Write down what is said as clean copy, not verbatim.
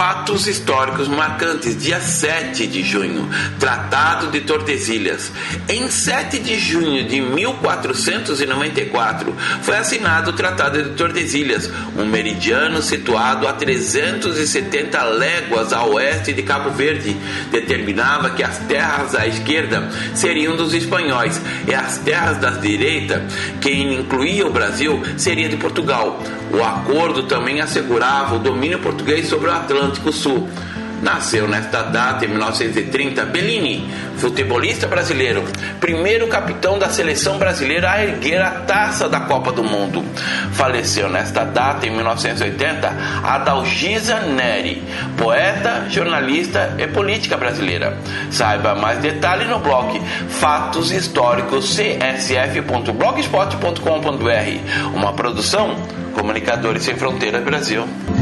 Fatos históricos marcantes. Dia 7 de junho, Tratado de Tordesilhas. Em 7 de junho de 1494, foi assinado o Tratado de Tordesilhas, um meridiano situado a 370 léguas a oeste de Cabo Verde. Determinava que as terras à esquerda seriam dos espanhóis e as terras da direita, que incluía o Brasil, seria de Portugal. O acordo também assegurava o domínio português sobre o Atlântico Sul. Nasceu nesta data, em 1930, Bellini, futebolista brasileiro, primeiro capitão da seleção brasileira a erguer a taça da Copa do Mundo. Faleceu nesta data, em 1980, Adalgisa Neri, poeta, jornalista e política brasileira. Saiba mais detalhes no blog Fatos Históricos csf.blogspot.com.br, uma produção Comunicadores Sem Fronteiras Brasil.